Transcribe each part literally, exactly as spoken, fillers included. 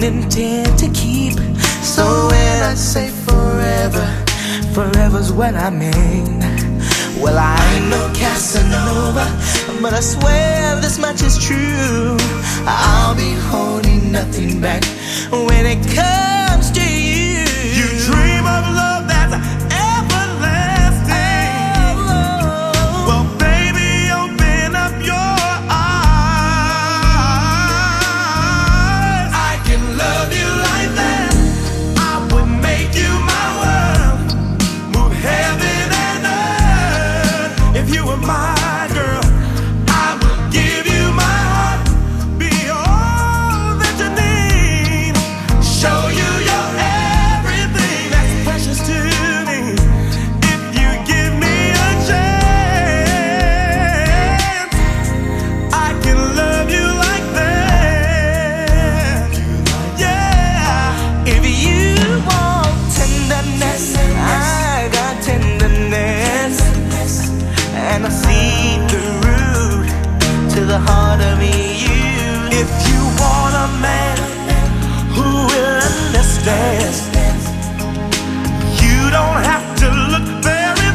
intend to keep. So when I say forever, forever's what I mean. Well, I ain't no Casanova, but I swear this much is true. I'll be holding nothing back when it comes to you. You dream of love that's everlasting. Oh. Well, baby, open up your eyes. I can love you like that. I would make you my world, move heaven and earth. If you were my girl, I would give you my heart, be all that you need, show you your everything that's precious to me. If you give me a chance, I can love you like that. Yeah. If you want tenderness, I got tenderness, and I see the root to the heart of you. If you want a man who will understand, you don't have to look very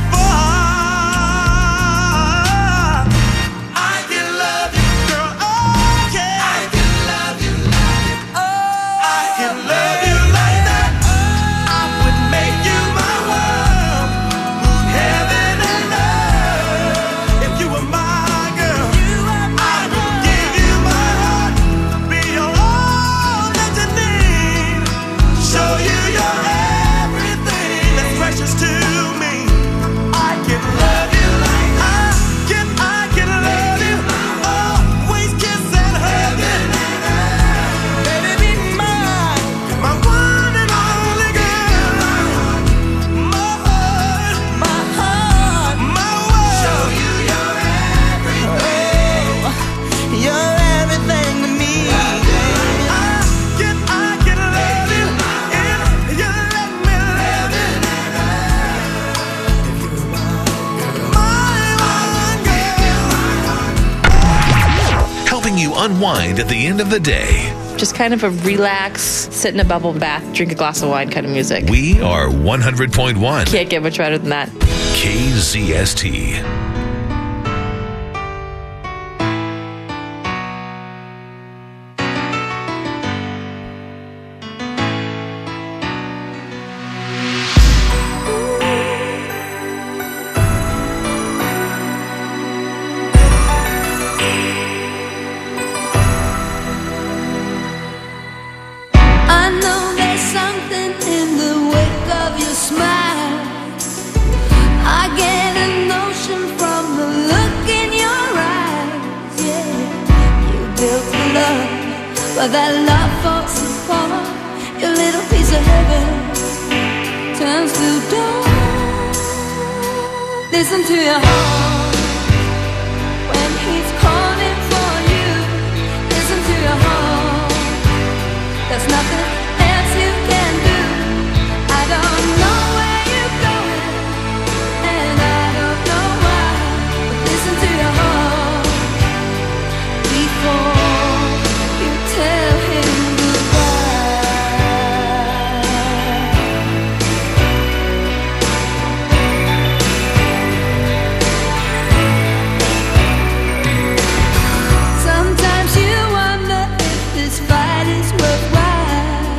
far. I can love you, girl. Oh, yeah. I can love you, love you. Oh, I can love you like that. I would make you my world, move heaven and earth. If you were my girl, I would give you my heart, be all that you need, show you your everything that's precious to me. I can love you like I can, I can love you, always kiss and hug you. Baby, be mine. My one and only girl, my heart, My heart, my world. Show you your everything. oh, you're everything to me. I can, I can love you if you let me love you. My one girl. Helping you unwind at the end of the day. Just kind of a relax, sit in a bubble bath, drink a glass of wine kind of music. We are one hundred point one Can't get much better than that. K Z S T. I know there's something in the wake of your smile. I get a notion from the look in your eyes. Yeah, you built a love, but that love falls apart. Your little piece of heaven turns to dawn. Listen to your heart when he's calling for you. Listen to your heart. There's nothing else you can do. I don't know where you're going, and I don't know why. But listen to your heart before you tell him goodbye. Sometimes you wonder if this fight is worthwhile.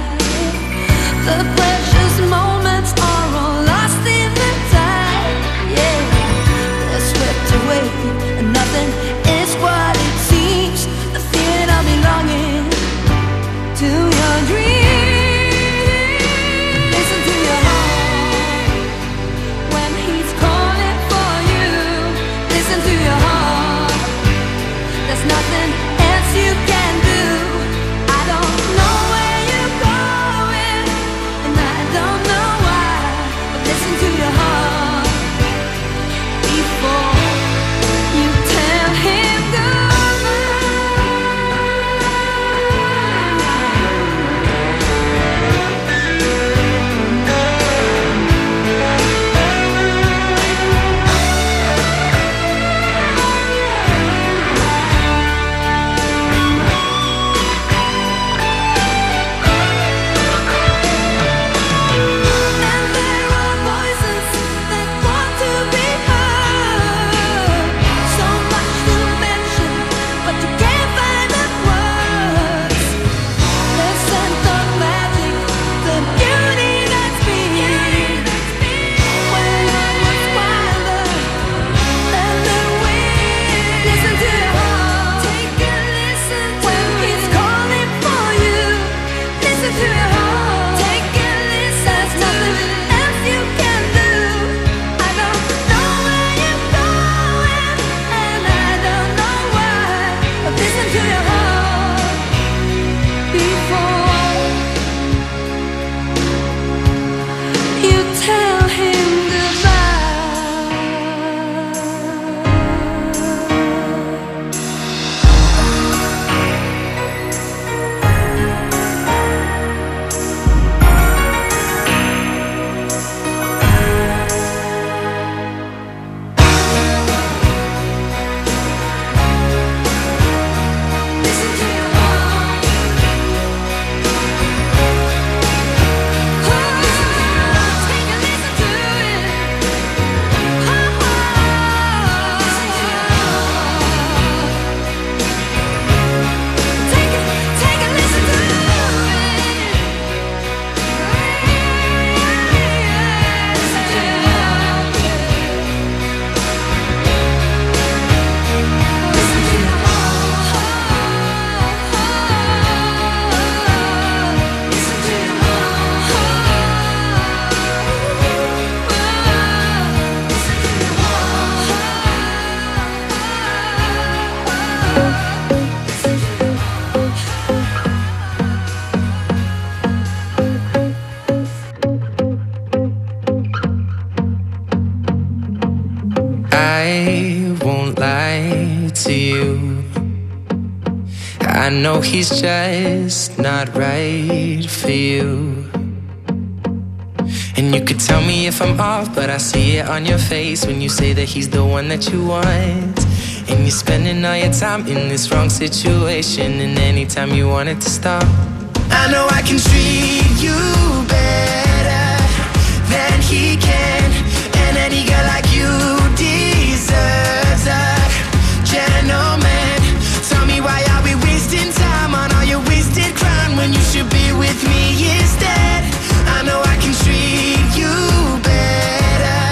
I won't lie to you. I know he's just not right for you. And you could tell me if I'm off, but I see it on your face when you say that he's the one that you want. And you're spending all your time in this wrong situation, and anytime you want it to stop, I know I can treat you better than he can. And any girl like you deserves a gentleman. Tell me, why are we wasting time on all your wasted crown when you should be with me instead? I know I can treat you better,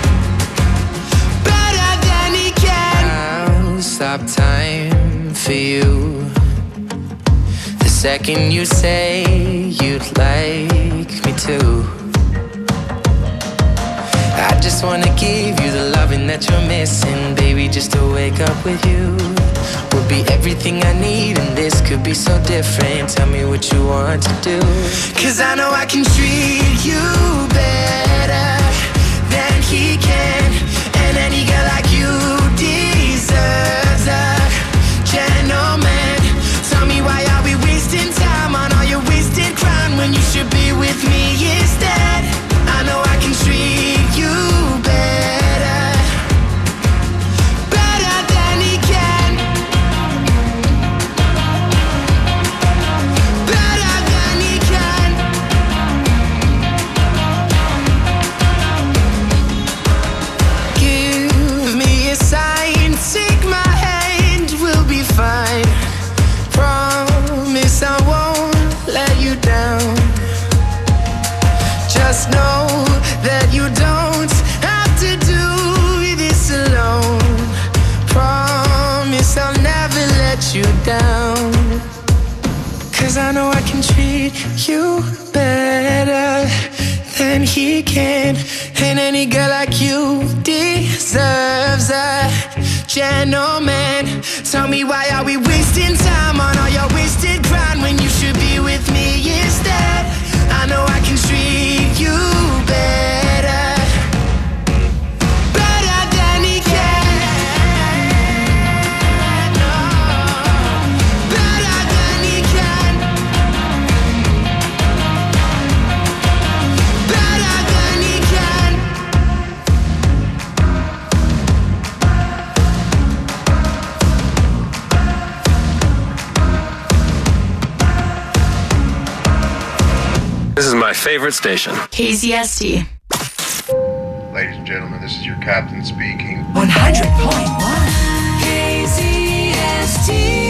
better than he can. I'll stop time for you the second you say you'd like me to. I just wanna give you the loving that you're missing, baby. Just to wake up with you would be everything I need, and this could be so different. Tell me what you want to do, 'cause I know I can treat you better than he can. And any girl like you deserves a gentleman. Tell me, why are we wasting time on all your wasted crown when you should be with me instead? I know I can treat you better, better than he can, better than he can. Give me a sign, take my hand, we'll be fine. Promise I won't let you down. Just know that you don't have to do this alone. Promise I'll never let you down, 'cause I know I can treat you better than he can. And any girl like you deserves a gentleman. Tell me, why are we wasting time on all your wasted grind when you should be with me instead? I know I can treat you better, better than he can. No, better than he can, better than he can. This is my favorite station. K Z S T. Ladies and gentlemen, this is your captain speaking. one hundred point one K Z S T.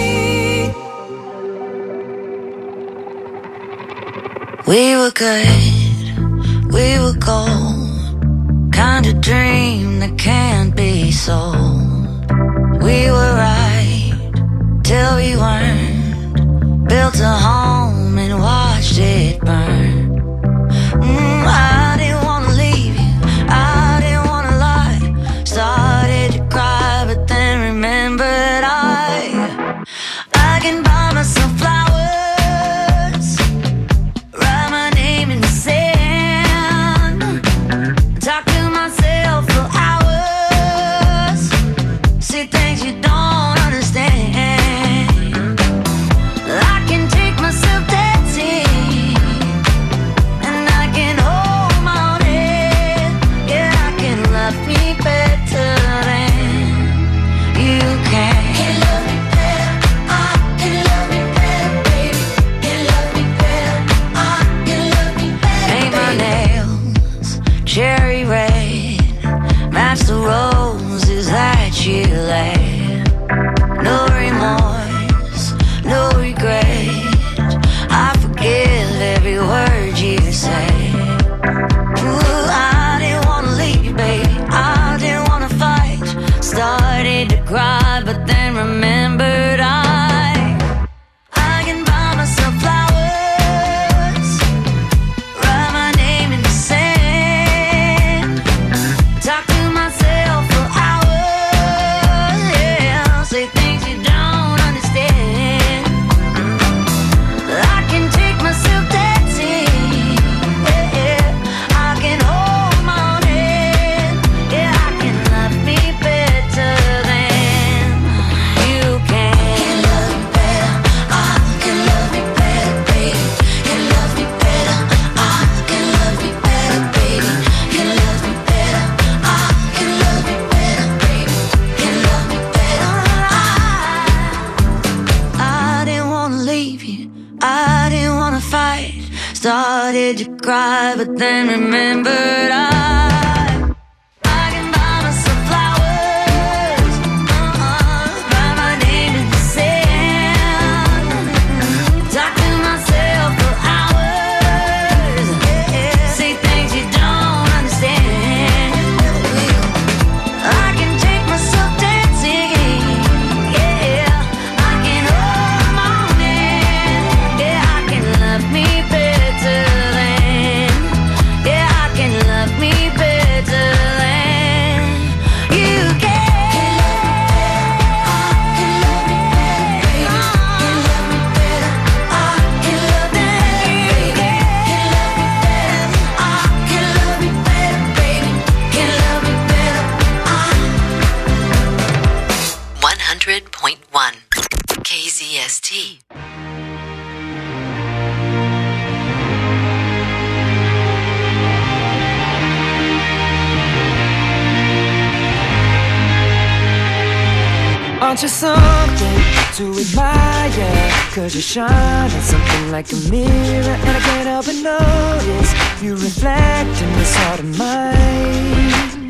We were good, we were gold, kind of dream that can't be sold. We were right till we weren't, built a home and watched it burn. Mm, I didn't wanna leave you, I didn't wanna lie. Started to cry, but then remembered I I can buy myself flowers, write my name in the sand, talk to myself for hours, see things you don't understand. I can take myself dancing, and I can hold my own head. Yeah, I can love me better than you can. Can love me better, I can love me better, baby. Can love me better, I can love me better. Paint my nails cherry red, match the roses that you laid. No remorse, no regret, I forgive every word you say. Ooh, I didn't wanna leave, baby, I didn't wanna fight. Started to cry, but then remembered I I can buy myself flowers, write my name in the sand, talk to myself for hours. cry, but then remembered I I can buy myself flowers, uh-uh, write my name in the sand, talk to myself for hours, yeah, say things you don't understand. I can take myself dancing, yeah, I can hold my own hand, yeah, I can love me better than, yeah, I can love me better than you can. Can love me better, I can love me better, I can love me better, baby, can love me better, I one hundred point one K Z S T. Aren't you something to admire? Cause you shine on something like a mirror, and I can't help but notice you reflect in this heart of mine.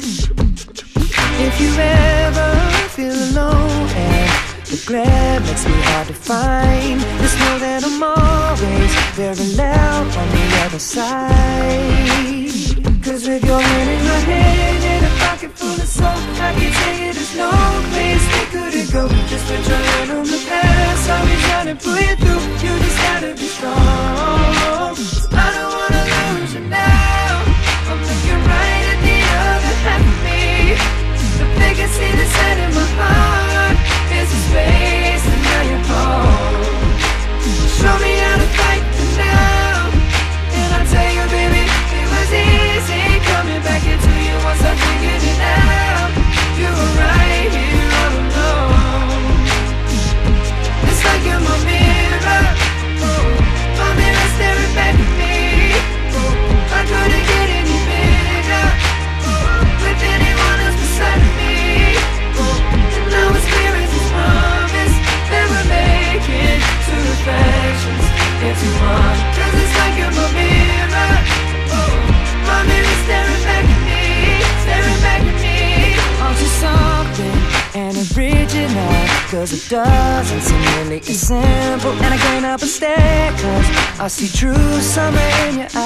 If you ever feel alone and the glare makes me hard to find, just know that I'm always very loud on the other side. Cause with your hand in my hand and a pocket full of soul, I can tell you there's no place we couldn't go. Just put your hand on the past, I'll be trying to pull you through. You just gotta be strong. I don't wanna lose you now. I'm looking right at the other half of me. The vacancy that's set in my heart is a space, and now you're home. Show me how to fight for now, and I'll tell you, baby, it was easy coming back into you once I figured it out. You were right here all alone. It's like you're my mirror, oh, my mirror staring back at me. Oh, I couldn't get any bigger, oh, with anyone else beside me. Oh, and now it's clear as this promise that we're making two reflections into one. Cause it's like you're my mirror, oh, my mirror staring back at me, staring back at me. Aren't you something and original? Cause it doesn't seem really as simple, and I can't help but stare, cause I see true summer in your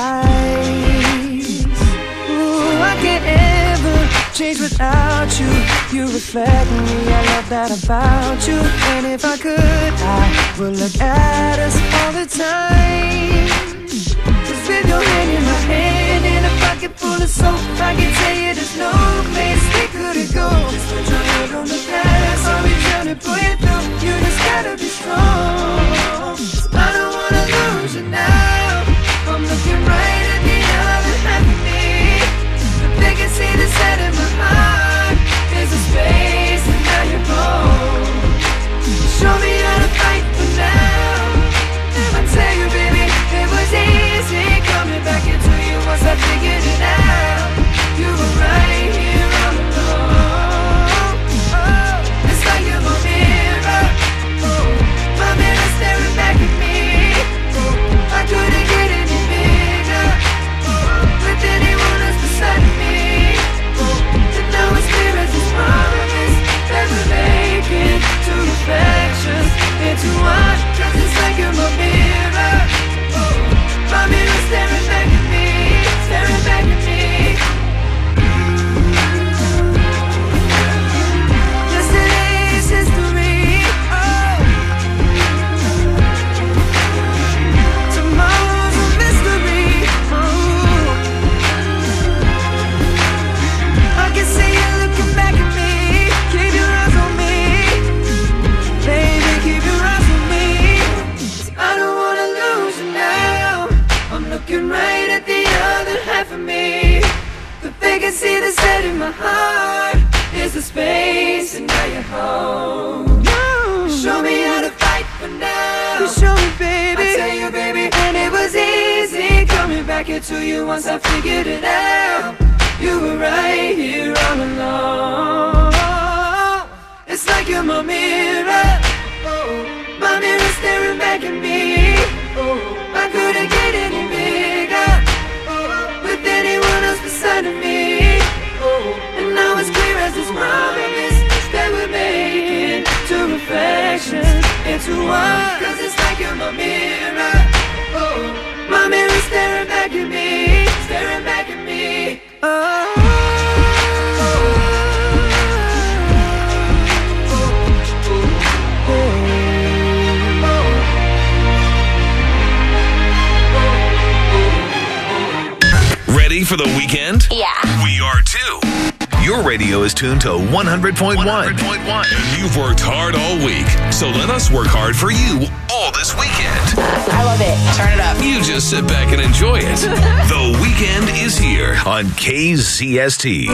eyes. Ooh, I can't ever change without you. You reflect me, I love that about you. And if I could, I would look at us all the time. Just with your hand in my hand and a pocket full of soap, I can tell you there's no place we couldn't go. Just put your head on the past, I'll be trying to pull you through. You just gotta be strong. I don't wanna lose you now. I'm looking right at the other half of me. The vacancy that's set in my heart is a space, and now you're home. Show me how to fight for now. I tell you, baby, it was easy coming back into you once I figured it out. You were right here all alone. Oh, it's like you're my mirror, oh, my mirror staring back at me. Oh, I couldn't get any bigger, oh, with anyone else beside me. Oh, and now it's clear as this promise that we're making two reflections into one. Cause it's like you're my mirror, oh, my mirror staring back at me, staring back at me. Yesterday's history, oh, tomorrow's a mystery, oh, I can see you looking back at me. Keep your eyes on me, baby, keep your eyes on me. I don't wanna lose you now. I'm looking right at the other half of me. The vacancy that's set in my heart is the space, and now you're home. Show me how to fight for now. You show me, baby. I tell you, baby, and it was easy coming back into you once I figured it out. You were right here all along. It's like you're my mirror, oh, my mirror staring back at me. Oh, I couldn't get any bigger, for the weekend? Yeah. We are too. Your radio is tuned to one hundred point one. one hundred point one. And you've worked hard all week. So let us work hard for you all this weekend. I love it. Turn it up. You just sit back and enjoy it. The weekend is here on K Z S T.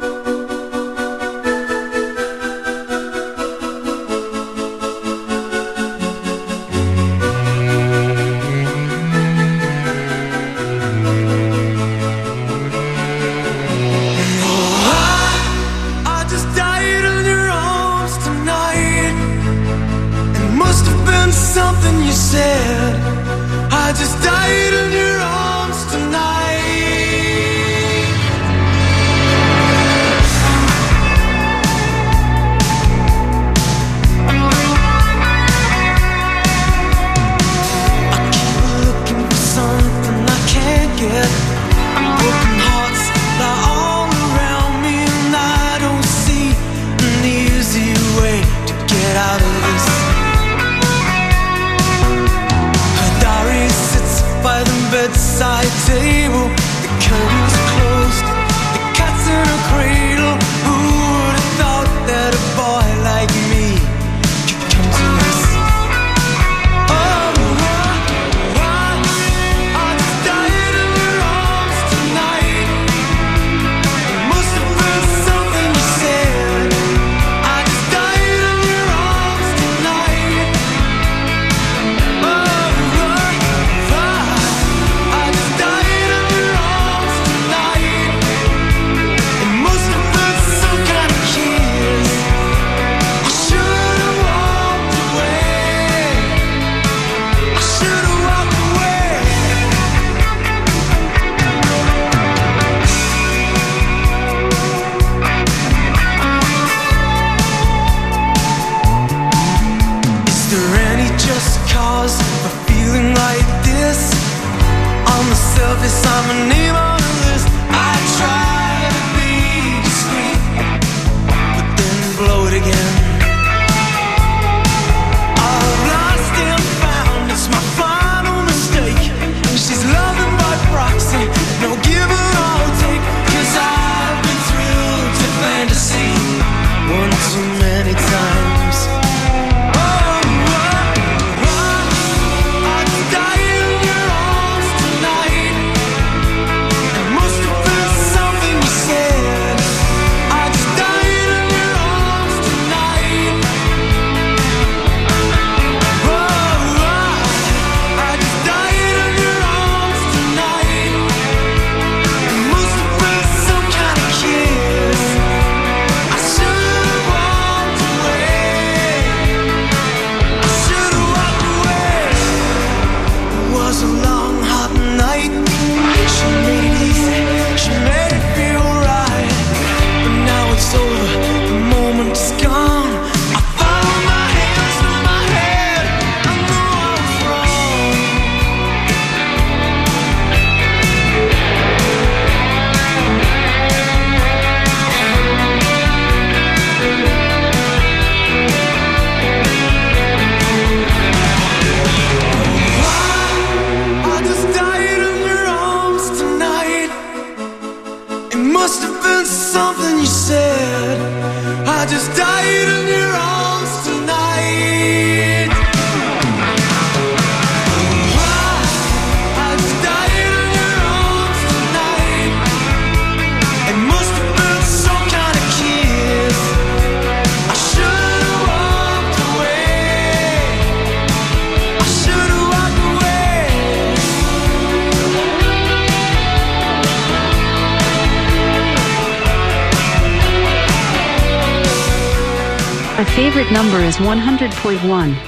My favorite number is one hundred point one.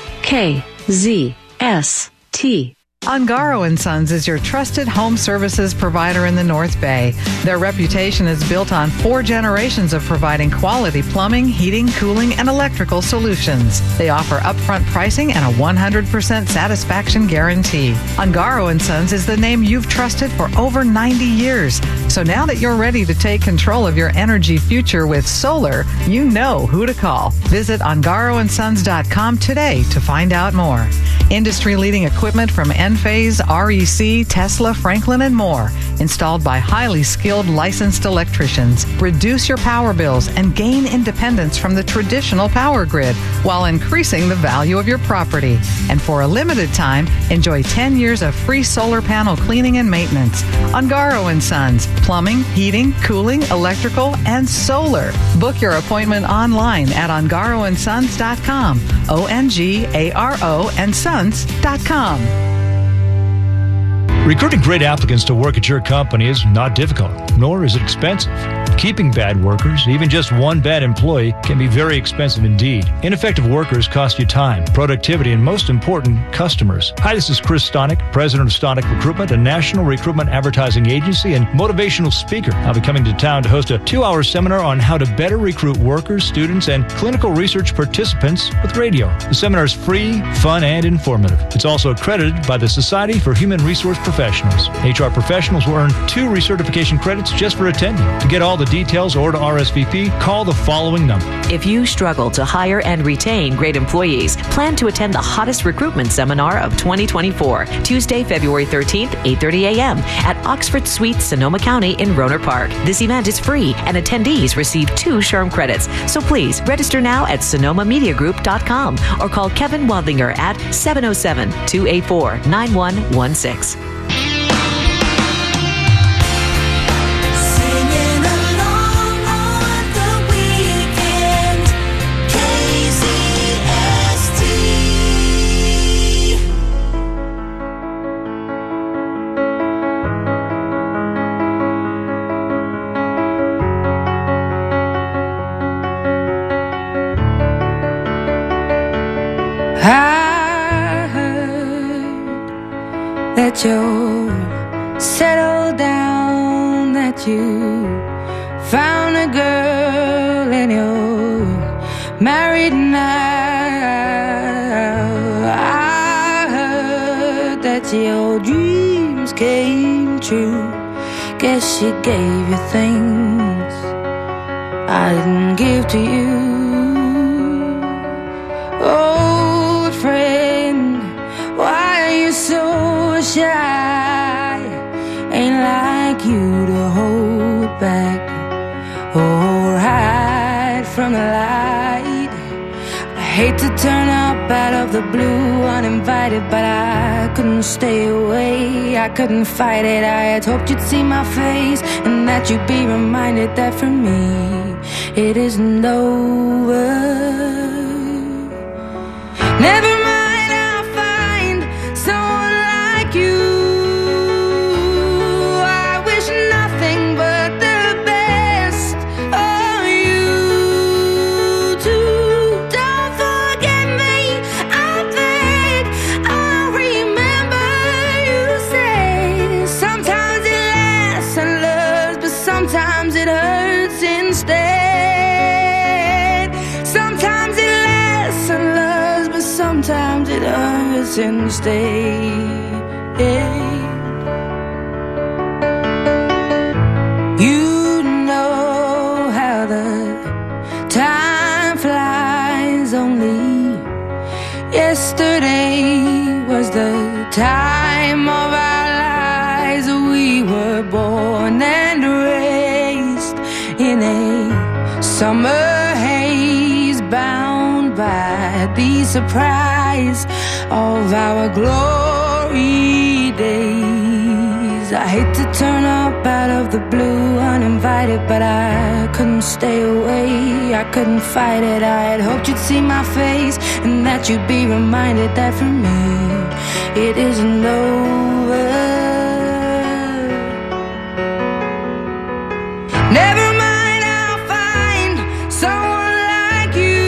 K Z S T. Ungaro and Sons is your trusted home services provider in the North Bay. Their reputation is built on four generations of providing quality plumbing, heating, cooling, and electrical solutions. They offer upfront pricing and a one hundred percent satisfaction guarantee. Ungaro and Sons is the name you've trusted for over ninety years. So now that you're ready to take control of your energy future with solar, you know who to call. Visit ungaro and sons dot com today to find out more. Industry-leading equipment from N Enphase, R E C, Tesla, Franklin, and more. Installed by highly skilled licensed electricians. Reduce your power bills and gain independence from the traditional power grid while increasing the value of your property. And for a limited time, enjoy ten years of free solar panel cleaning and maintenance. Ungaro and Sons, plumbing, heating, cooling, electrical, and solar. Book your appointment online at ungaro and sons dot com. O N G A R O and sons dot com. Recruiting great applicants to work at your company is not difficult, nor is it expensive. Keeping bad workers, even just one bad employee, can be very expensive indeed. Ineffective workers cost you time, productivity, and most important, customers. Hi, this is Chris Stonick, president of Stonick Recruitment, a national recruitment advertising agency and motivational speaker. I'll be coming to town to host a two-hour seminar on how to better recruit workers, students, and clinical research participants with radio. The seminar is free, fun, and informative. It's also accredited by the Society for Human Resource Professionals. H R professionals will earn two recertification credits just for attending. To get all the details or to R S V P, call the following number. If you struggle to hire and retain great employees, plan to attend the hottest recruitment seminar of twenty twenty-four, Tuesday, February thirteenth, eight thirty a.m. at Oxford Suites, Sonoma County in Rohnert Park. This event is free and attendees receive two SHRM credits. So please register now at sonoma media group dot com or call Kevin Wadlinger at seven oh seven, two eight four, nine one one six. That you're settled down, that you found a girl and you're married now. I heard that your dreams came true. Guess she gave you things I didn't give to you. Oh, friend, why are you so shy? Ain't like you to hold back or hide from the light. I hate to turn up out of the blue uninvited, but I couldn't stay away, I couldn't fight it. I had hoped you'd see my face and that you'd be reminded that for me it isn't over. Never mind, I'll find someone like you. I wish nothing but the best of you too. Don't forget me, I think I'll remember you say sometimes it lasts and loves, but sometimes it hurts instead. Sometimes it lasts and loves, but sometimes it hurts instead. You know how the time flies. Only yesterday was the time of our lives. We were born and raised in a summer haze, bound by the surprise of our glory days. I hate to turn up out of the blue uninvited, but I couldn't stay away, I couldn't fight it. I had hoped you'd see my face and that you'd be reminded that for me it isn't over. Never mind, I'll find someone like you.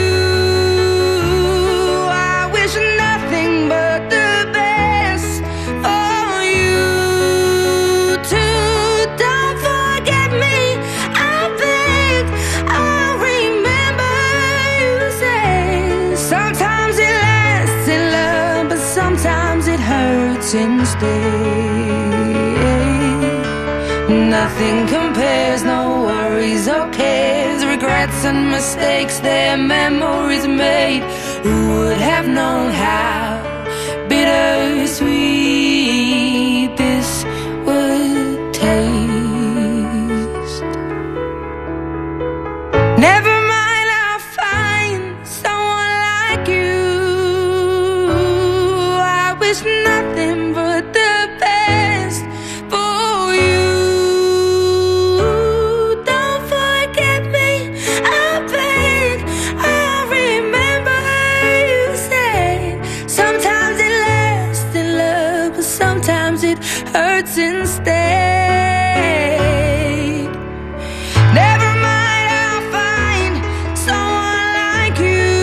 I wish nothing but the best for you too. Don't forget me, I think I'll remember you say sometimes it lasts in love, but sometimes it hurts instead. Nothing compares, no worries or cares, regrets and mistakes, their memories made. Who would have known how bittersweet hurts instead. Never mind, I'll find someone like you.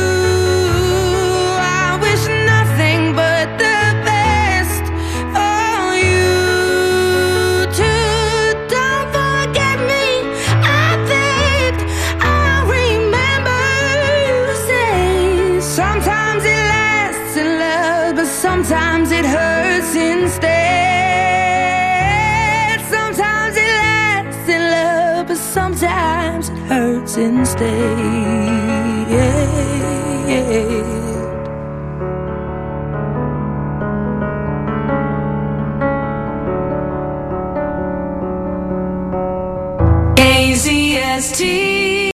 I wish nothing but the best for you too. Don't forget me, I begged. I remember you say sometimes it lasts in love, but sometimes it hurts instead. Sometimes it lasts in love, but sometimes it hurts instead. K Z S T